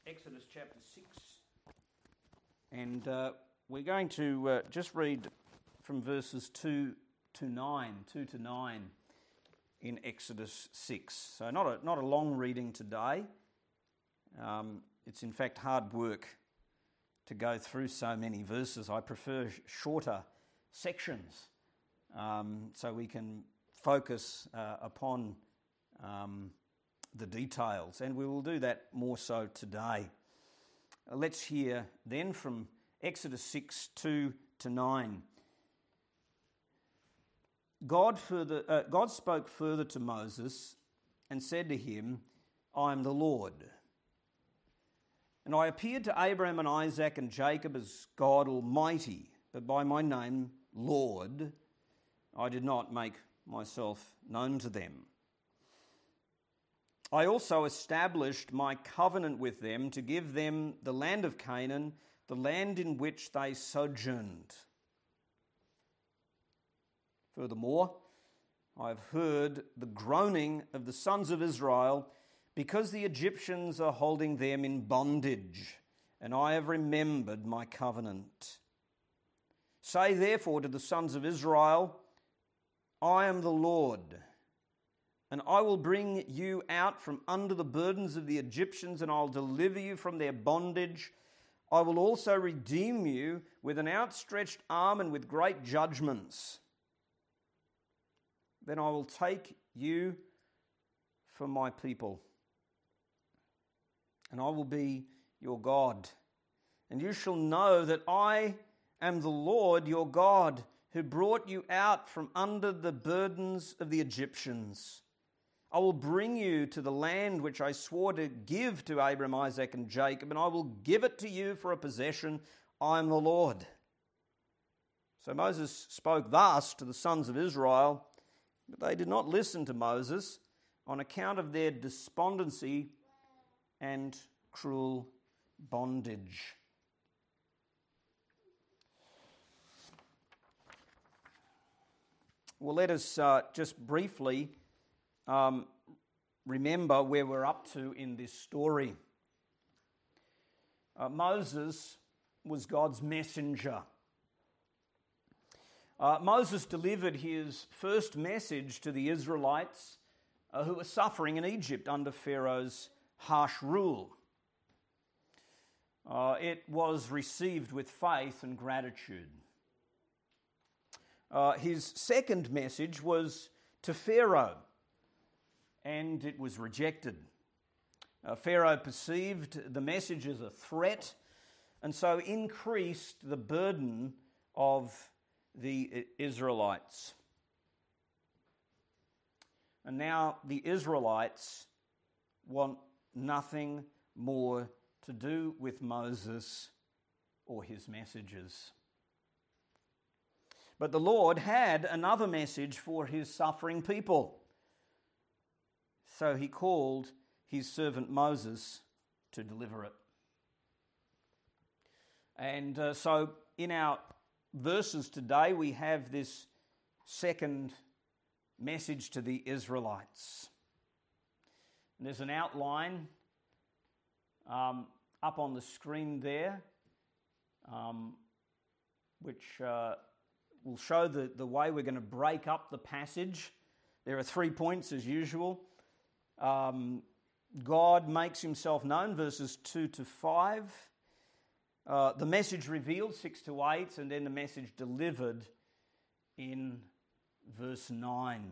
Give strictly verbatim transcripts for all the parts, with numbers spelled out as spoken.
Exodus chapter six, and uh, we're going to uh, just read from verses two to nine, two to nine in Exodus six. So not a not a long reading today. Um, it's in fact hard work to go through so many verses. I prefer sh- shorter sections um, so we can focus uh, upon um, the details, and we will do that more so today. Uh, let's hear then from Exodus six, two to nine. God further, uh, God spoke further to Moses and said to him, I am the Lord. And I appeared to Abraham and Isaac and Jacob as God Almighty, but by my name, Lord, I did not make myself known to them. I also established my covenant with them to give them the land of Canaan, the land in which they sojourned. Furthermore, I have heard the groaning of the sons of Israel because the Egyptians are holding them in bondage, and I have remembered my covenant. Say therefore to the sons of Israel, I am the Lord, and I will bring you out from under the burdens of the Egyptians, and I'll deliver you from their bondage. I will also redeem you with an outstretched arm and with great judgments. Then I will take you for my people, and I will be your God. And you shall know that I am the Lord your God, who brought you out from under the burdens of the Egyptians. I will bring you to the land which I swore to give to Abraham, Isaac, and Jacob, and I will give it to you for a possession. I am the Lord. So Moses spoke thus to the sons of Israel, but they did not listen to Moses on account of their despondency and cruel bondage. Well, let us uh, just briefly um, remember where we're up to in this story. Uh, Moses was God's messenger. Uh, Moses delivered his first message to the Israelites uh, who were suffering in Egypt under Pharaoh's harsh rule. Uh, it was received with faith and gratitude. Uh, his second message was to Pharaoh, and it was rejected. Uh, Pharaoh perceived the message as a threat, and so increased the burden of the Israelites. And now the Israelites want nothing more to do with Moses or his messages. But the Lord had another message for his suffering people. So he called his servant Moses to deliver it. And uh, so in our verses today, we have this second message to the Israelites. And there's an outline um, up on the screen there, um, which uh, will show the, the way we're going to break up the passage. There are three points as usual. Um, God makes himself known, verses two to five. Uh, the message revealed, six to eight, and then the message delivered in verse nine.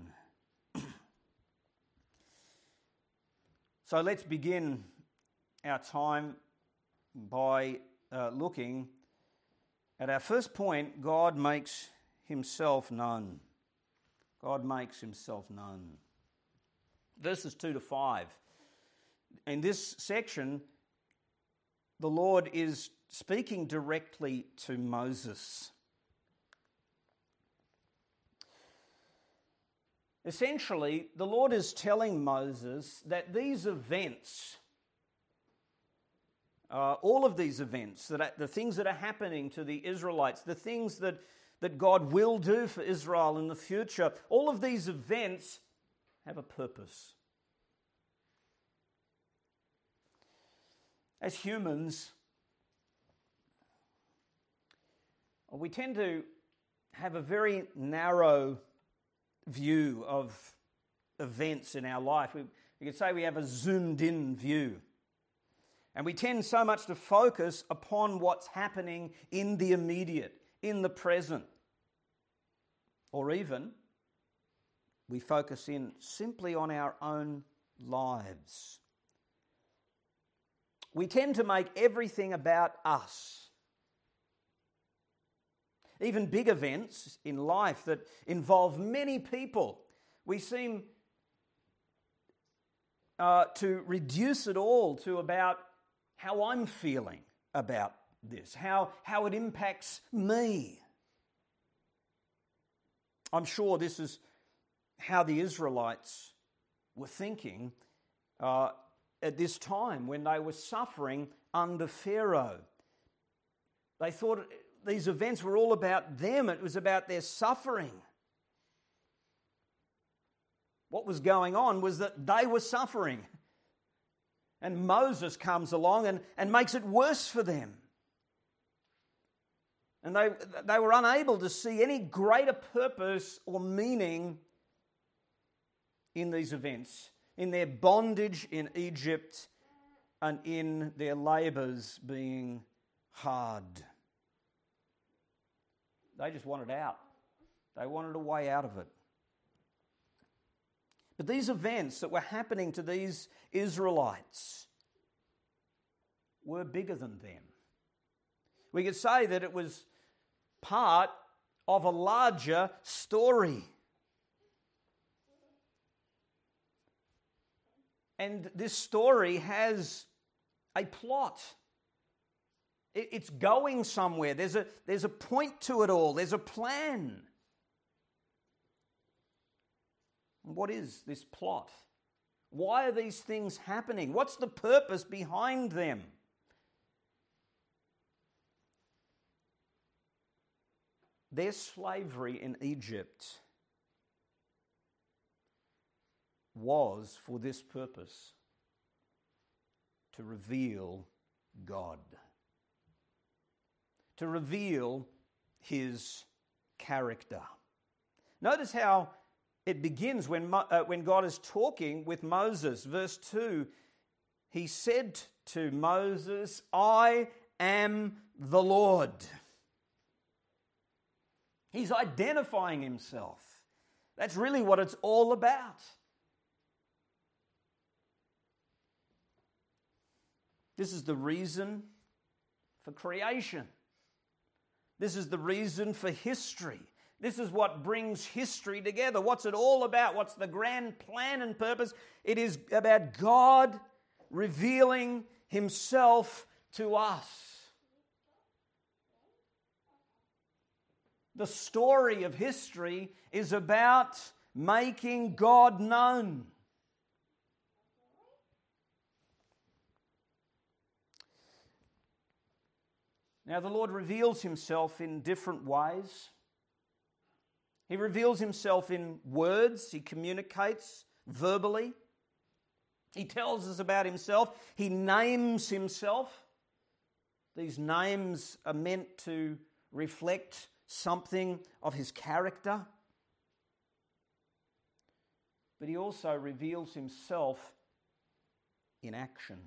So let's begin our time by uh, looking at our first point. God makes himself known. God makes himself known. Verses two to five. In this section, the Lord is speaking directly to Moses. Essentially, the Lord is telling Moses that these events, uh, all of these events, that are, the things that are happening to the Israelites, the things that, that God will do for Israel in the future, all of these events have a purpose. As humans, we tend to have a very narrow view of events in our life. We, we could say we have a zoomed-in view. And we tend so much to focus upon what's happening in the immediate, in the present. Or even, we focus in simply on our own lives. We tend to make everything about us. Even big events in life that involve many people, we seem uh, to reduce it all to about how I'm feeling about this, how, how it impacts me. I'm sure this is how the Israelites were thinking uh, at this time when they were suffering under Pharaoh. They thought these events were all about them. It was about their suffering. What was going on was that they were suffering. And Moses comes along and, and makes it worse for them. And they, they were unable to see any greater purpose or meaning in these events, in their bondage in Egypt and in their labours being hard. They just wanted out. They wanted a way out of it. But these events that were happening to these Israelites were bigger than them. We could say that it was part of a larger story. And this story has a plot. It's going somewhere. There's a, there's a point to it all. There's a plan. What is this plot? Why are these things happening? What's the purpose behind them? Their slavery in Egypt was for this purpose, to reveal God, to reveal His character. Notice how it begins when, uh, when God is talking with Moses. Verse two, He said to Moses, I am the Lord. He's identifying Himself. That's really what it's all about. This is the reason for creation. This is the reason for history. This is what brings history together. What's it all about? What's the grand plan and purpose? It is about God revealing Himself to us. The story of history is about making God known. Now, the Lord reveals Himself in different ways. He reveals Himself in words. He communicates verbally. He tells us about Himself. He names Himself. These names are meant to reflect something of His character. But He also reveals Himself in action.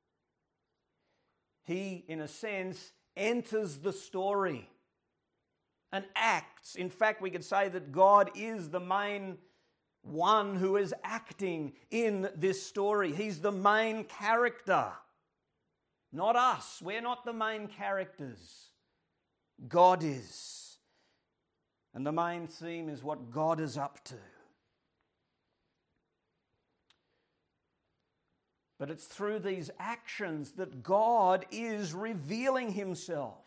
He, in a sense, enters the story and acts. In fact, we could say that God is the main one who is acting in this story. He's the main character, not us. We're not the main characters. God is. And the main theme is what God is up to. But it's through these actions that God is revealing Himself.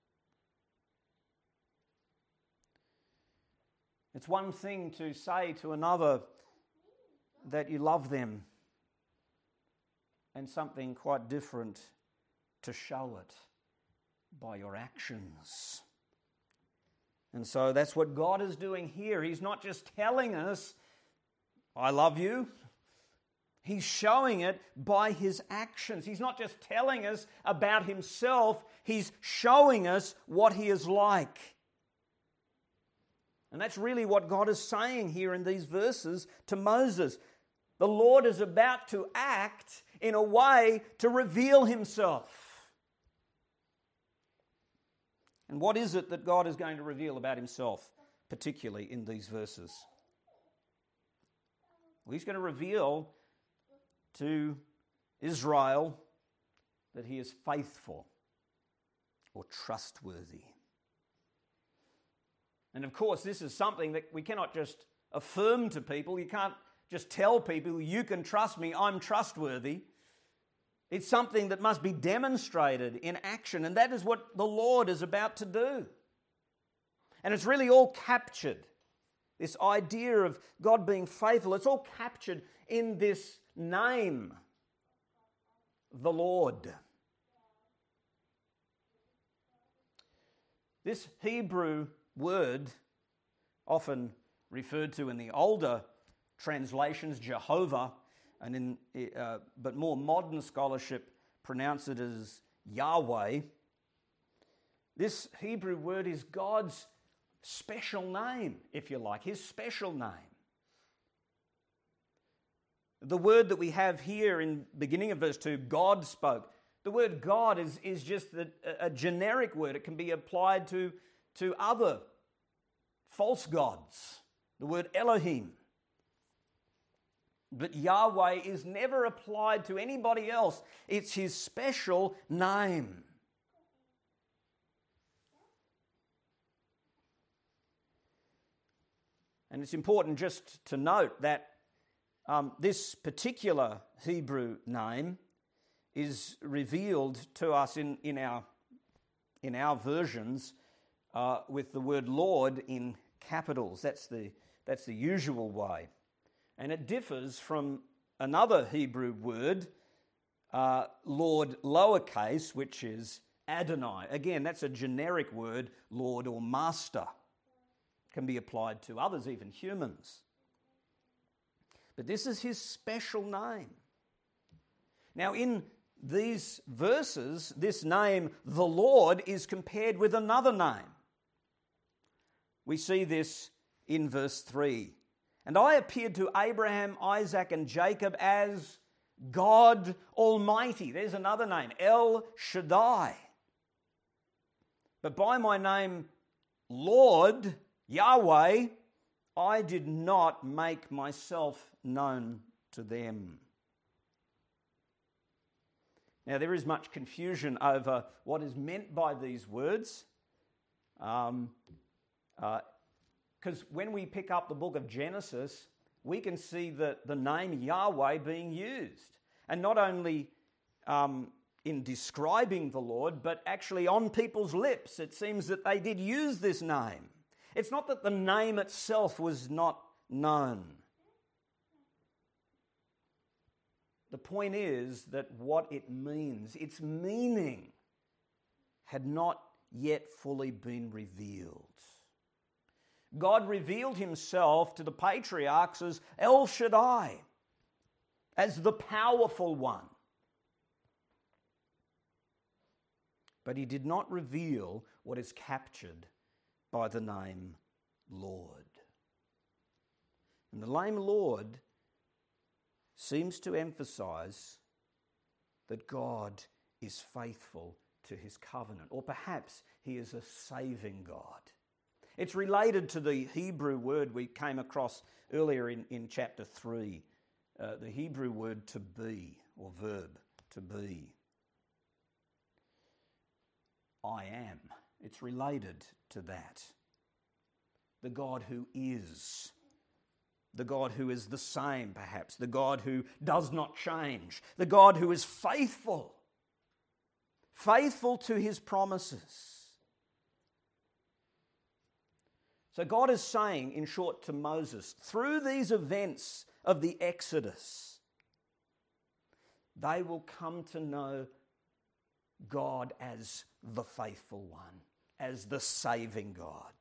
It's one thing to say to another that you love them, and something quite different to show it by your actions. And so that's what God is doing here. He's not just telling us, I love you, He's showing it by his actions. He's not just telling us about himself, he's showing us what he is like. And that's really what God is saying here in these verses to Moses. The Lord is about to act in a way to reveal himself. And what is it that God is going to reveal about himself, particularly in these verses? Well, he's going to reveal to Israel that he is faithful or trustworthy. And of course, this is something that we cannot just affirm to people. You can't just tell people, you can trust me, I'm trustworthy. It's something that must be demonstrated in action, and that is what the Lord is about to do. And it's really all captured. This idea of God being faithful, it's all captured in this name, the Lord. This Hebrew word, often referred to in the older translations, Jehovah, and in uh, but more modern scholarship pronounce it as Yahweh. This Hebrew word is God's special name, if you like, his special name. The word that we have here in beginning of verse two, God spoke. The word God is, is just the, a generic word. It can be applied to, to other false gods. The word Elohim. But Yahweh is never applied to anybody else. It's his special name. And it's important just to note that um, this particular Hebrew name is revealed to us in, in, our, in our versions uh, with the word Lord in capitals. That's the, that's the usual way. And it differs from another Hebrew word, uh, Lord lowercase, which is Adonai. Again, that's a generic word, Lord or Master. Can be applied to others, even humans. But this is his special name. Now, in these verses, this name, the Lord, is compared with another name. We see this in verse three. And I appeared to Abraham, Isaac, and Jacob as God Almighty. There's another name, El Shaddai. But by my name, Lord, Yahweh, I did not make myself known to them. Now, there is much confusion over what is meant by these words. Um, uh, Because when we pick up the book of Genesis, we can see the, the name Yahweh being used. And not only um, in describing the Lord, but actually on people's lips. It seems that they did use this name. It's not that the name itself was not known. The point is that what it means, its meaning, had not yet fully been revealed. God revealed himself to the patriarchs as El Shaddai, as the powerful one. But he did not reveal what is captured by the name Lord. And the name Lord seems to emphasize that God is faithful to his covenant, or perhaps he is a saving God. It's related to the Hebrew word we came across earlier in, in chapter three, uh, the Hebrew word to be, or verb, to be. I am. It's related to that. The God who is. The God who is the same, perhaps. The God who does not change. The God who is faithful. Faithful to his promises. So God is saying, in short, to Moses, through these events of the Exodus, they will come to know God as the faithful one, as the saving God.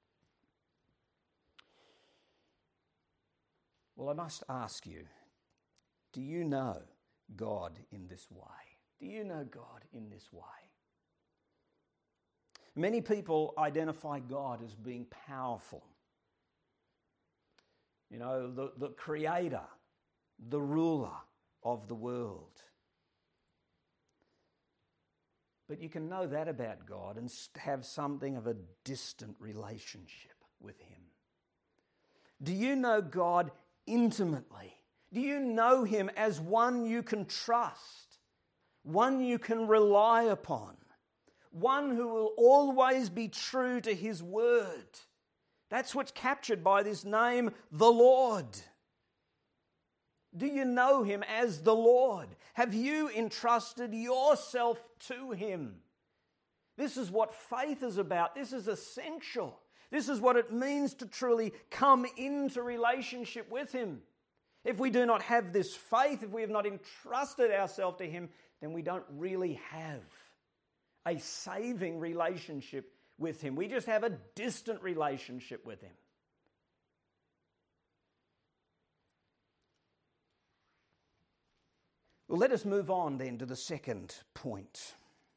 Well, I must ask you, Do you know God in this way? Do you know God in this way? Many people identify God as being powerful. You know, the, the creator, the ruler of the world. But you can know that about God and have something of a distant relationship with Him. Do you know God intimately? Do you know Him as one you can trust, one you can rely upon, one who will always be true to His word? That's what's captured by this name, the Lord. Do you know Him as the Lord? Have you entrusted yourself to Him? This is what faith is about. This is essential. This is what it means to truly come into relationship with Him. If we do not have this faith, if we have not entrusted ourselves to Him, then we don't really have a saving relationship with Him. We just have a distant relationship with Him. Well, let us move on then to the second point.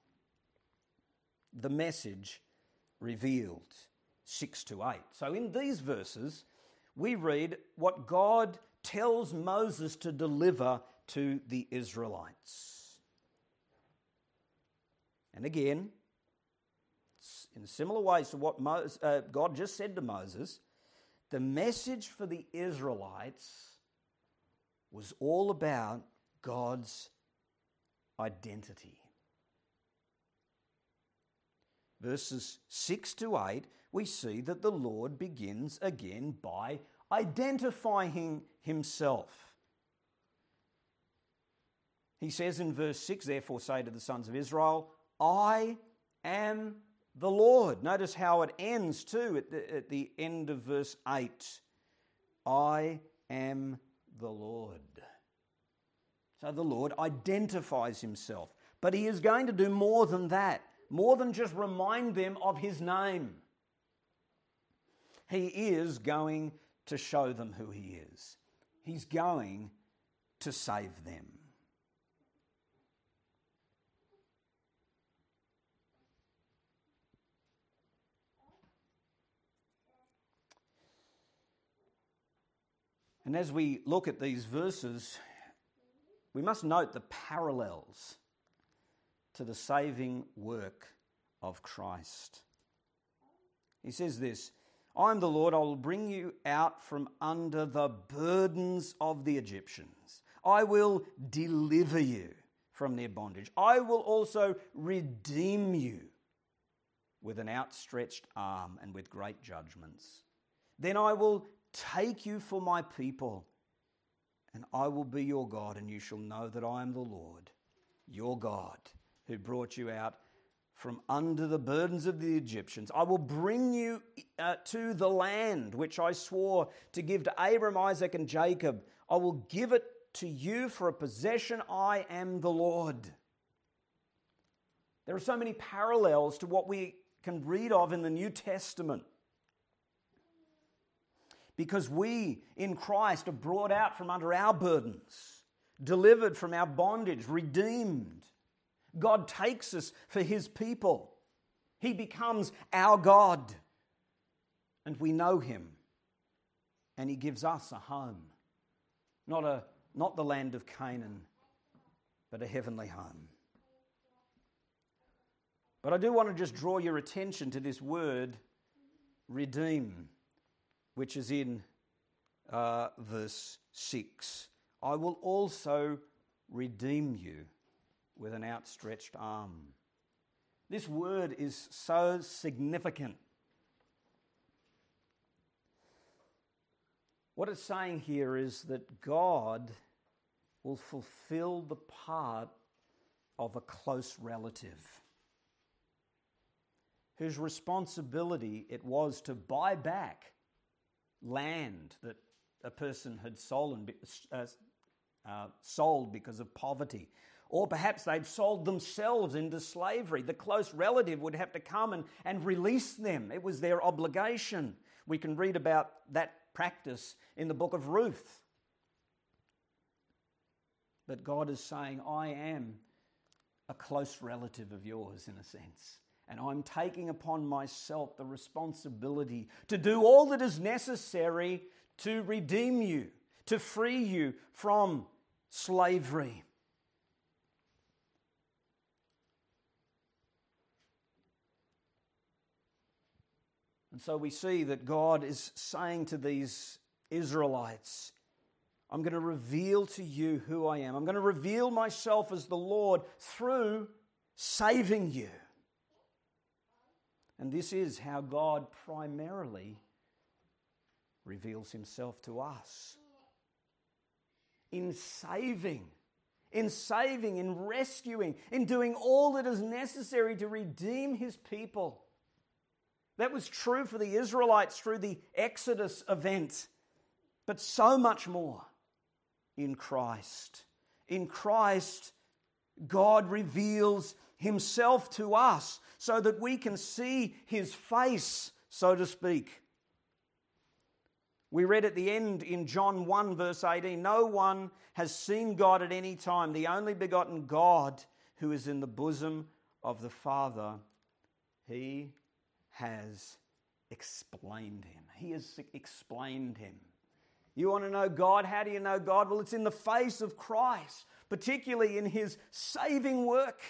The message revealed, six to eight. So in these verses, we read what God tells Moses to deliver to the Israelites. And again, in similar ways to what Moses, uh, God just said to Moses, the message for the Israelites was all about God's identity. Verses six to eight, we see that the Lord begins again by identifying Himself. He says in verse six, therefore say to the sons of Israel, I am the Lord. Notice how it ends too at the, at the end of verse eight. I am the Lord. So the Lord identifies Himself. But He is going to do more than that, more than just remind them of His name. He is going to show them who He is. He's going to save them. And as we look at these verses, we must note the parallels to the saving work of Christ. He says this, I am the Lord, I will bring you out from under the burdens of the Egyptians. I will deliver you from their bondage. I will also redeem you with an outstretched arm and with great judgments. Then I will take you for my people, and I will be your God, and you shall know that I am the Lord, your God, who brought you out from under the burdens of the Egyptians. I will bring you uh, to the land which I swore to give to Abraham, Isaac, and Jacob. I will give it to you for a possession. I am the Lord. There are so many parallels to what we can read of in the New Testament. Because we in Christ are brought out from under our burdens, delivered from our bondage, redeemed. God takes us for His people. He becomes our God. And we know Him. And He gives us a home. Not, a, not the land of Canaan, but a heavenly home. But I do want to just draw your attention to this word, redeem, which is in uh, verse six. I will also redeem you with an outstretched arm. This word is so significant. What it's saying here is that God will fulfill the part of a close relative whose responsibility it was to buy back land that a person had sold, uh, uh, sold because of poverty. Or perhaps they'd sold themselves into slavery. The close relative would have to come and, and release them. It was their obligation. We can read about that practice in the book of Ruth. But God is saying, I am a close relative of yours in a sense. And I'm taking upon myself the responsibility to do all that is necessary to redeem you, to free you from slavery. And so we see that God is saying to these Israelites, I'm going to reveal to you who I am. I'm going to reveal myself as the Lord through saving you. And this is how God primarily reveals himself to us. In saving, in saving, in rescuing, in doing all that is necessary to redeem his people. That was true for the Israelites through the Exodus event, but so much more in Christ. In Christ, God reveals himself to us so that we can see his face, so to speak. We read at the end in John one verse eighteen, no one has seen God at any time, the only begotten God who is in the bosom of the Father. He has explained him. He has explained him. You want to know God? How do you know God? Well, it's in the face of Christ, particularly in his saving work.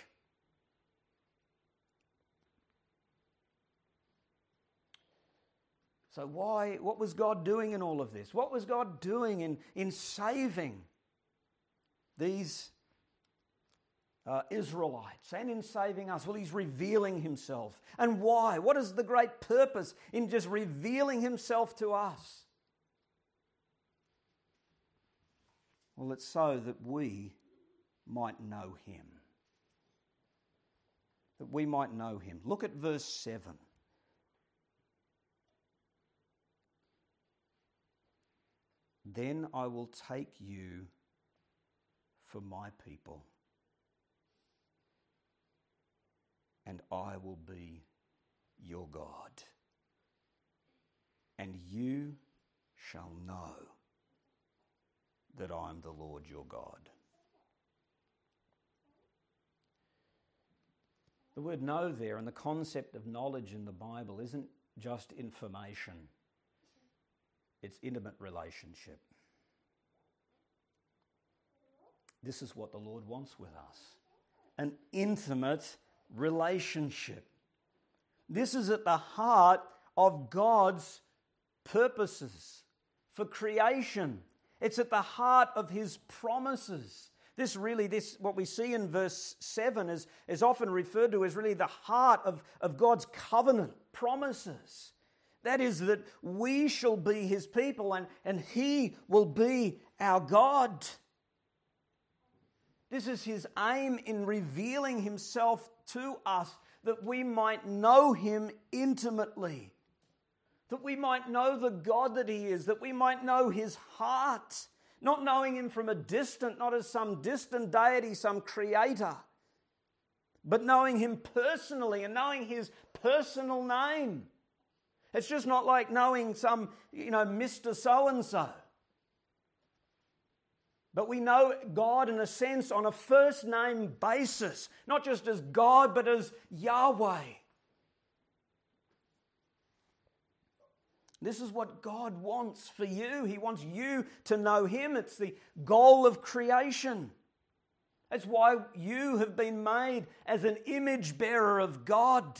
So why, what was God doing in all of this? What was God doing in, in saving these uh, Israelites and in saving us? Well, he's revealing himself. And why? What is the great purpose in just revealing himself to us? Well, it's so that we might know him. That we might know him. Look at verse seven. Then I will take you for my people, and I will be your God, and you shall know that I am the Lord your God. The word know there and the concept of knowledge in the Bible isn't just information. It's intimate relationship. This is what the Lord wants with us. An intimate relationship. This is at the heart of God's purposes for creation. It's at the heart of his promises. This really, this what we see in verse seven is, is often referred to as really the heart of, of God's covenant promises. That is that we shall be his people and, and he will be our God. This is his aim in revealing himself to us, that we might know him intimately, that we might know the God that he is, that we might know his heart, not knowing him from a distant, not as some distant deity, some creator, but knowing him personally and knowing his personal name. It's just not like knowing some, you know, Mister So-and-so. But we know God in a sense on a first name basis, not just as God, but as Yahweh. This is what God wants for you. He wants you to know him. It's the goal of creation. That's why you have been made as an image bearer of God.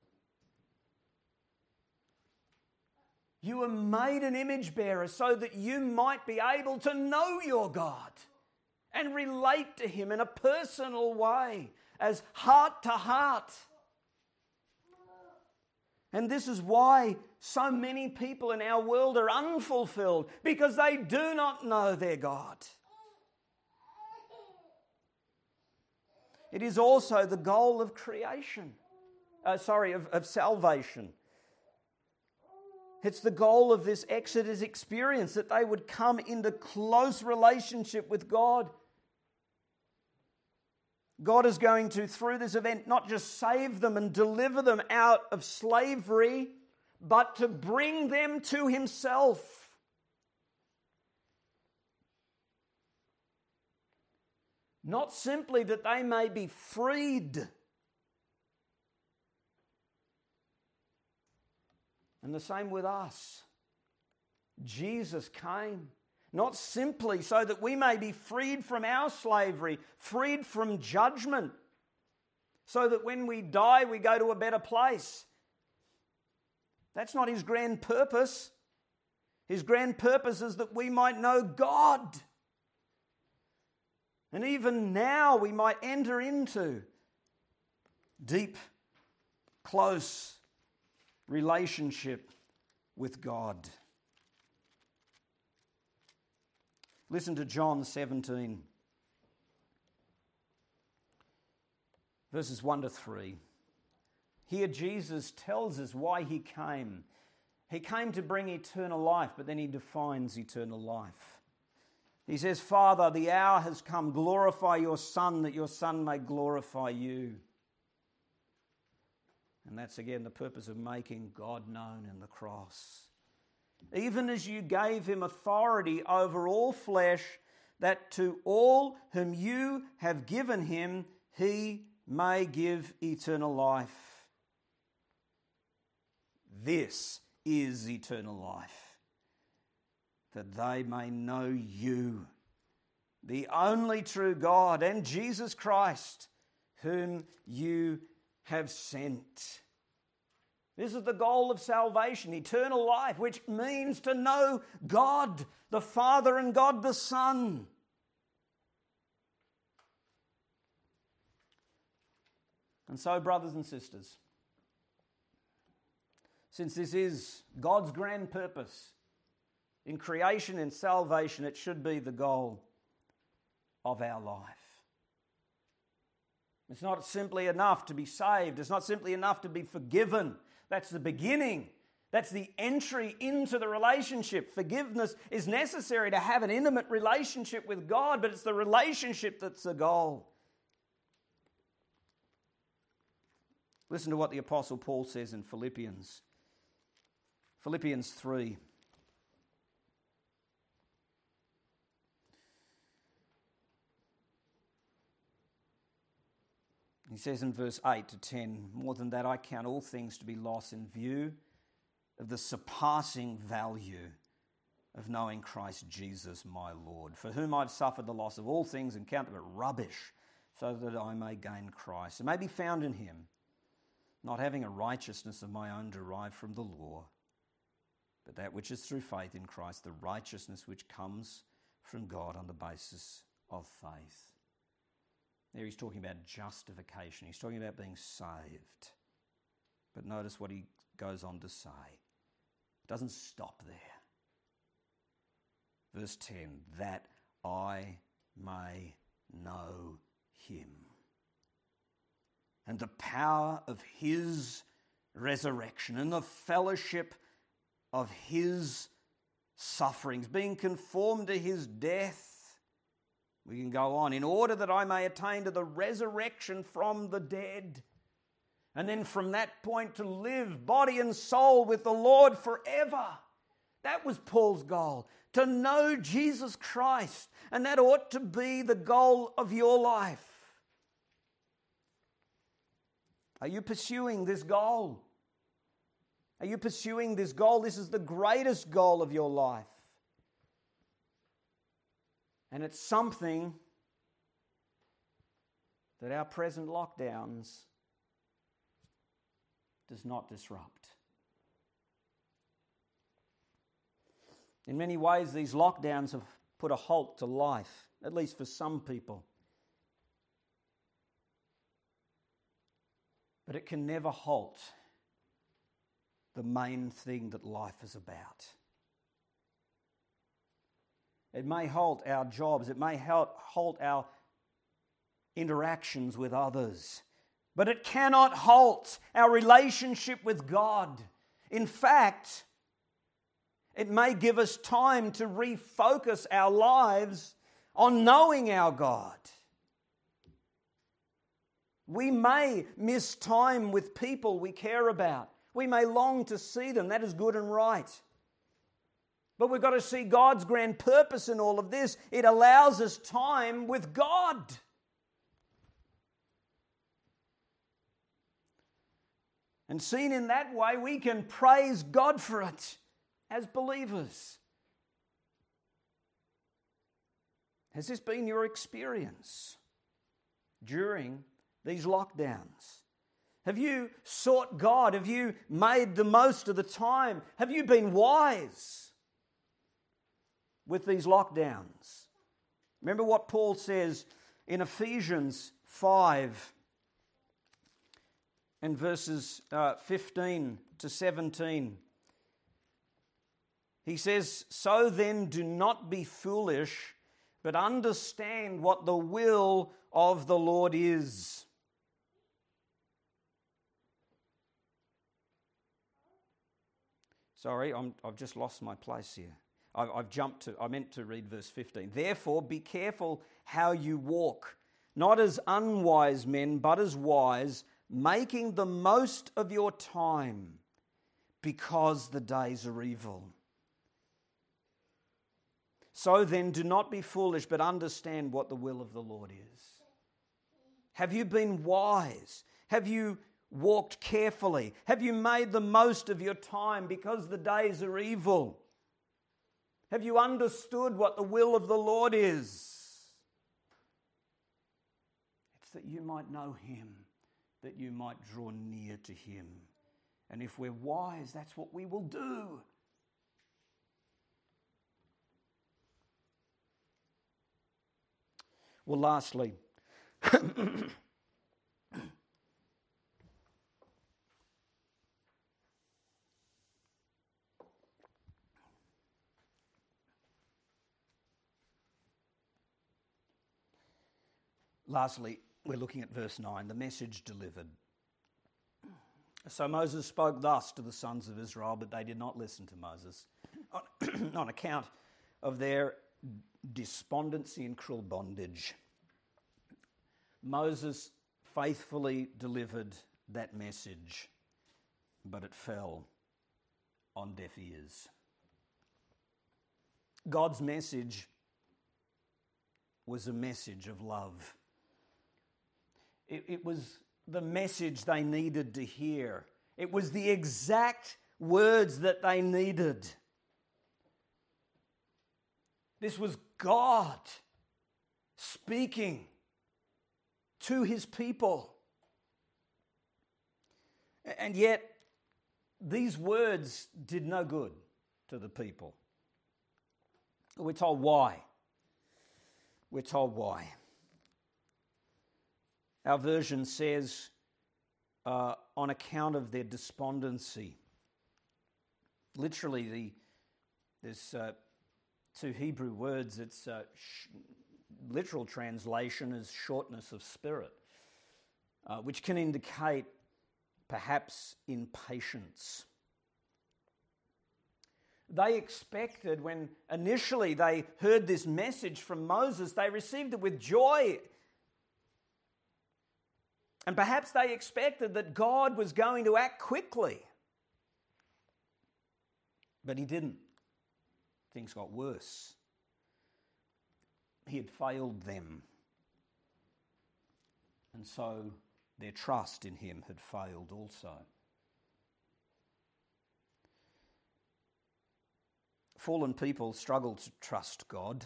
You were made an image bearer so that you might be able to know your God and relate to him in a personal way, as heart to heart. And this is why so many people in our world are unfulfilled, because they do not know their God. It is also the goal of creation, uh, sorry, of, of salvation. It's the goal of this Exodus experience, that they would come into close relationship with God. God is going to, through this event, not just save them and deliver them out of slavery, but to bring them to himself. not simply that they may be freed. And the same with us. Jesus came not simply so that we may be freed from our slavery, freed from judgment, so that when we die we go to a better place. That's not his grand purpose. His grand purpose is that we might know God. And even now we might enter into deep, close relationship with God. Listen to John seventeen, verses one to three. Here Jesus tells us why he came. He came to bring eternal life, but then he defines eternal life. He says, Father, the hour has come. Glorify your Son, that your Son may glorify you. And that's again the purpose of making God known in the cross. Even as you gave him authority over all flesh, that to all whom you have given him, he may give eternal life. This is eternal life, that they may know you, the only true God, and Jesus Christ, whom you have sent. This is the goal of salvation, eternal life, which means to know God the Father and God the Son. And so, brothers and sisters, since this is God's grand purpose in creation and salvation, it should be the goal of our life. It's not simply enough to be saved. It's not simply enough to be forgiven. That's the beginning. That's the entry into the relationship. Forgiveness is necessary to have an intimate relationship with God, but it's the relationship that's the goal. Listen to what the Apostle Paul says in Philippians. Philippians three. He says in verse eight to ten, more than that I count all things to be lost in view of the surpassing value of knowing Christ Jesus my Lord, for whom I've suffered the loss of all things and count them rubbish, so that I may gain Christ and may be found in him, not having a righteousness of my own derived from the law, but that which is through faith in Christ, the righteousness which comes from God on the basis of faith. There he's talking about justification. He's talking about being saved. But notice what he goes on to say. It doesn't stop there. Verse ten, that I may know him and the power of his resurrection and the fellowship of his sufferings, being conformed to his death. We can go on, in order that I may attain to the resurrection from the dead. And then from that point to live body and soul with the Lord forever. That was Paul's goal, to know Jesus Christ. And that ought to be the goal of your life. Are you pursuing this goal? Are you pursuing this goal? This is the greatest goal of your life. And it's something that our present lockdowns does not disrupt. In many ways, these lockdowns have put a halt to life, at least for some people. But it can never halt the main thing that life is about. It may halt our jobs. It may halt our interactions with others. But it cannot halt our relationship with God. In fact, it may give us time to refocus our lives on knowing our God. We may miss time with people we care about. We may long to see them. That is good and right. But we've got to see God's grand purpose in all of this. It allows us time with God. And seen in that way, we can praise God for it as believers. Has this been your experience during these lockdowns? Have you sought God? Have you made the most of the time? Have you been wise with these lockdowns? Remember what Paul says in Ephesians five and verses uh, fifteen to seventeen. He says, "So then do not be foolish, but understand what the will of the Lord is." Sorry, I'm, I've just lost my place here. I've, I've jumped to, I meant to read verse fifteen. "Therefore be careful how you walk, not as unwise men, but as wise, making the most of your time, because the days are evil. So then, do not be foolish, but understand what the will of the Lord is." Have you been wise? Have you walked carefully? Have you made the most of your time because the days are evil? Have you understood what the will of the Lord is? It's that you might know Him, that you might draw near to Him. And if we're wise, that's what we will do. Well, lastly, lastly, we're looking at verse nine, the message delivered. "So Moses spoke thus to the sons of Israel, but they did not listen to Moses on, on account of their despondency and cruel bondage." Moses faithfully delivered that message, but it fell on deaf ears. God's message was a message of love. It, it was the message they needed to hear. It was the exact words that they needed. This was God speaking to His people. And yet, these words did no good to the people. We're told why. We're told why. Our version says, uh, on account of their despondency. Literally, the there's uh, two Hebrew words. It's uh, sh- literal translation is shortness of spirit, uh, which can indicate perhaps impatience. They expected, when initially they heard this message from Moses, they received it with joy. And perhaps they expected that God was going to act quickly. But He didn't. Things got worse. He had failed them. And so their trust in Him had failed also. Fallen people struggle to trust God.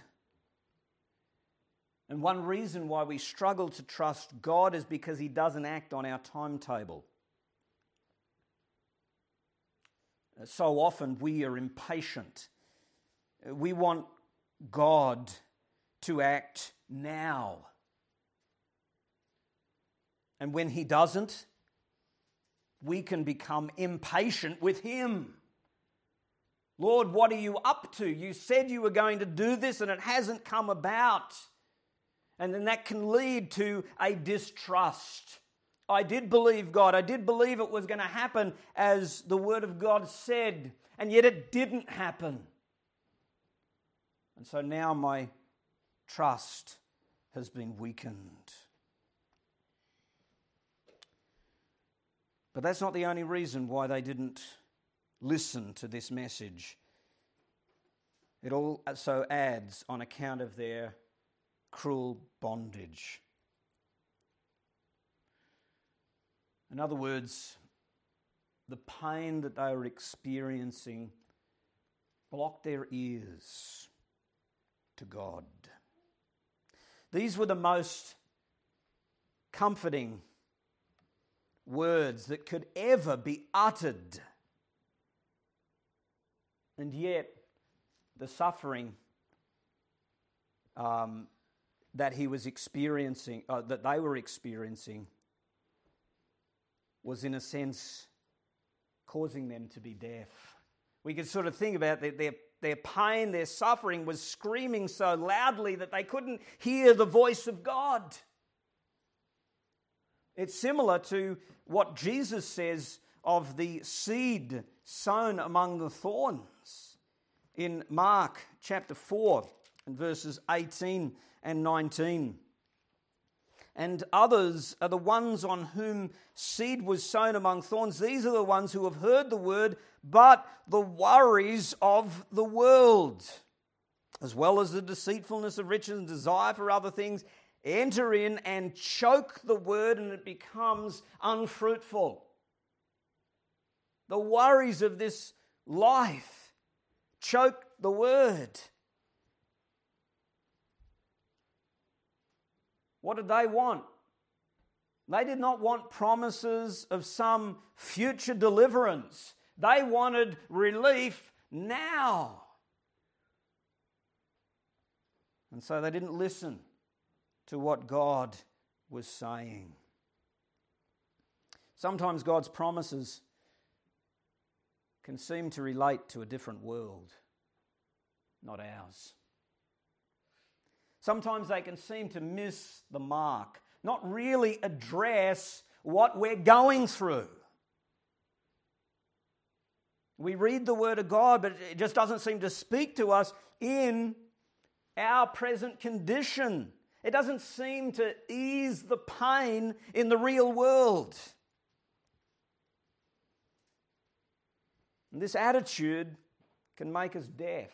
And one reason why we struggle to trust God is because He doesn't act on our timetable. So often we are impatient. We want God to act now. And when He doesn't, we can become impatient with Him. Lord, what are you up to? You said you were going to do this and it hasn't come about. And then that can lead to a distrust. I did believe God. I did believe it was going to happen as the Word of God said, and yet it didn't happen. And so now my trust has been weakened. But that's not the only reason why they didn't listen to this message. It also adds on account of their cruel bondage. In other words, the pain that they were experiencing blocked their ears to God. These were the most comforting words that could ever be uttered. And yet, the suffering um, that he was experiencing, uh, that they were experiencing, was in a sense causing them to be deaf. We could sort of think about their, their, their pain, their suffering was screaming so loudly that they couldn't hear the voice of God. It's similar to what Jesus says of the seed sown among the thorns in Mark chapter four and verses eighteen and nineteen. And others are the ones on whom seed was sown among thorns. These are the ones who have heard the word, but the worries of the world, as well as the deceitfulness of riches and desire for other things, enter in and choke the word, and it becomes unfruitful. The worries of this life choke the word. What did they want? They did not want promises of some future deliverance. They wanted relief now. And so they didn't listen to what God was saying. Sometimes God's promises can seem to relate to a different world, not ours. Sometimes they can seem to miss the mark, not really address what we're going through. We read the Word of God, but it just doesn't seem to speak to us in our present condition. It doesn't seem to ease the pain in the real world. And this attitude can make us deaf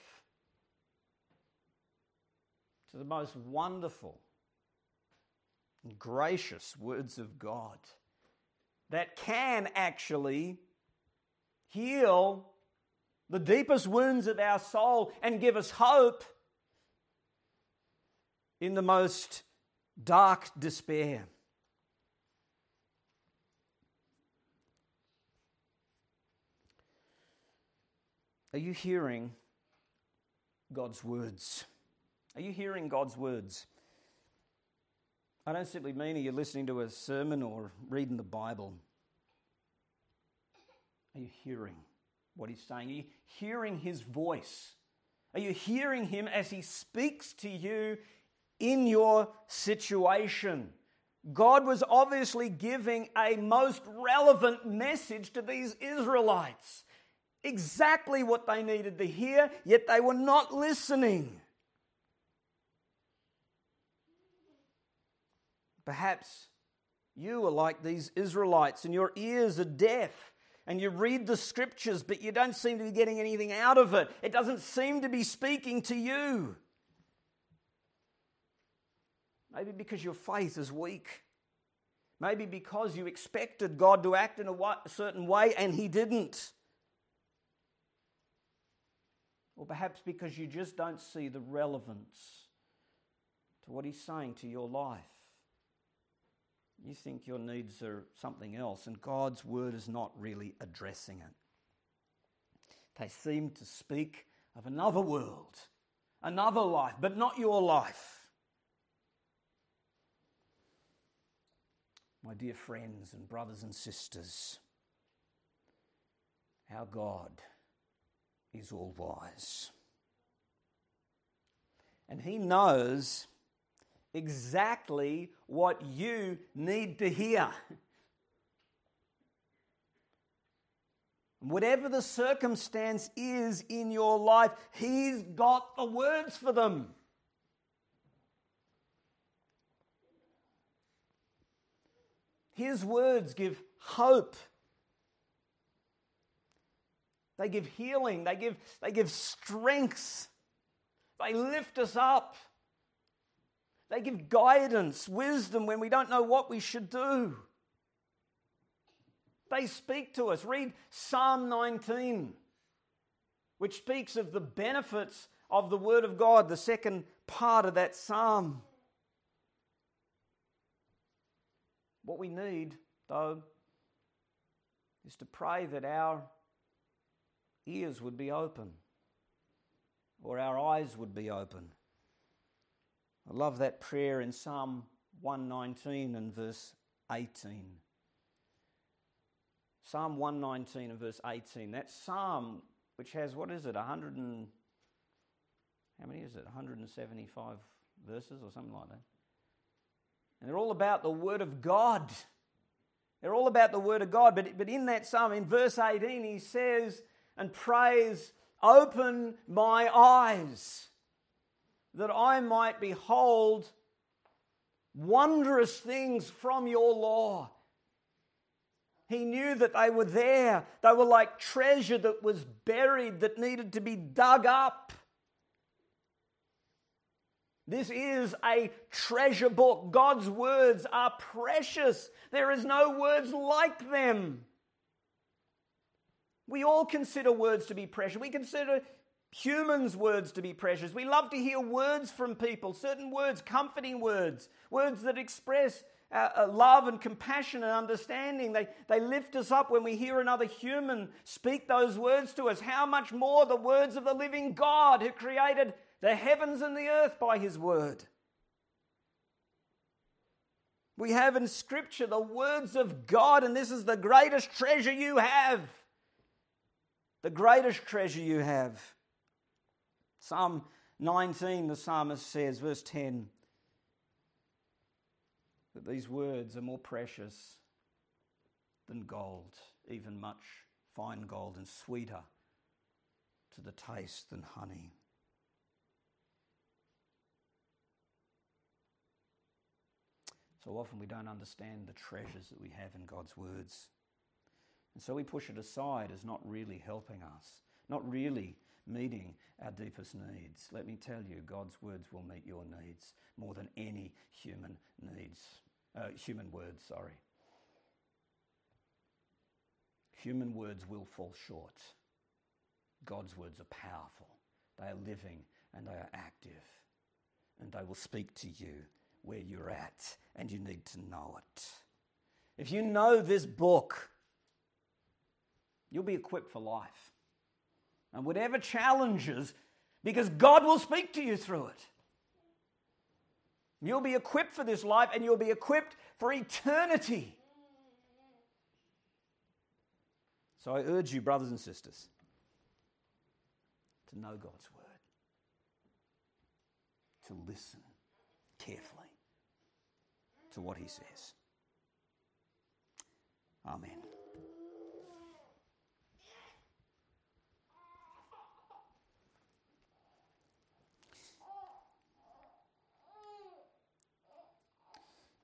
to the most wonderful and gracious words of God that can actually heal the deepest wounds of our soul and give us hope in the most dark despair. Are you hearing God's words? Are you hearing God's words? I don't simply mean are you listening to a sermon or reading the Bible. Are you hearing what He's saying? Are you hearing His voice? Are you hearing Him as He speaks to you in your situation? God was obviously giving a most relevant message to these Israelites. Exactly what they needed to hear, yet they were not listening. Perhaps you are like these Israelites and your ears are deaf and you read the scriptures but you don't seem to be getting anything out of it. It doesn't seem to be speaking to you. Maybe because your faith is weak. Maybe because you expected God to act in a certain way and He didn't. Or perhaps because you just don't see the relevance to what He's saying to your life. You think your needs are something else, and God's word is not really addressing it. They seem to speak of another world, another life, but not your life. My dear friends and brothers and sisters, our God is all wise. And He knows exactly what you need to hear. Whatever the circumstance is in your life, He's got the words for them. His words give hope. They give healing. They give, they give strength. They lift us up. They give guidance, wisdom when we don't know what we should do. They speak to us. Read Psalm nineteen, which speaks of the benefits of the Word of God, the second part of that psalm. What we need, though, is to pray that our ears would be open, or our eyes would be open. I love that prayer in Psalm one nineteen and verse eighteen. Psalm one nineteen and verse eighteen. That psalm, which has, what is it, one hundred and, how many is it, one hundred seventy-five verses or something like that. And they're all about the Word of God. They're all about the Word of God. But, but in that psalm, in verse eighteen, he says and prays, "Open my eyes, that I might behold wondrous things from your law." He knew that they were there. They were like treasure that was buried, that needed to be dug up. This is a treasure book. God's words are precious. There is no words like them. We all consider words to be precious. We consider humans' words to be precious. We love to hear words from people, certain words, comforting words, words that express uh, love and compassion and understanding. They, they lift us up when we hear another human speak those words to us. How much more the words of the living God who created the heavens and the earth by his word. We have in Scripture the words of God, and this is the greatest treasure you have. The greatest treasure you have. Psalm nineteen, the psalmist says, verse ten, that these words are more precious than gold, even much fine gold, and sweeter to the taste than honey. So often we don't understand the treasures that we have in God's words. And so we push it aside as not really helping us, not really meeting our deepest needs. Let me tell you, God's words will meet your needs more than any human needs, uh, human words, sorry. Human words will fall short. God's words are powerful. They are living and they are active. And they will speak to you where you're at, and you need to know it. If you know this book, you'll be equipped for life. And whatever challenges, because God will speak to you through it. You'll be equipped for this life, and you'll be equipped for eternity. So I urge you, brothers and sisters, to know God's word, to listen carefully to what he says. Amen.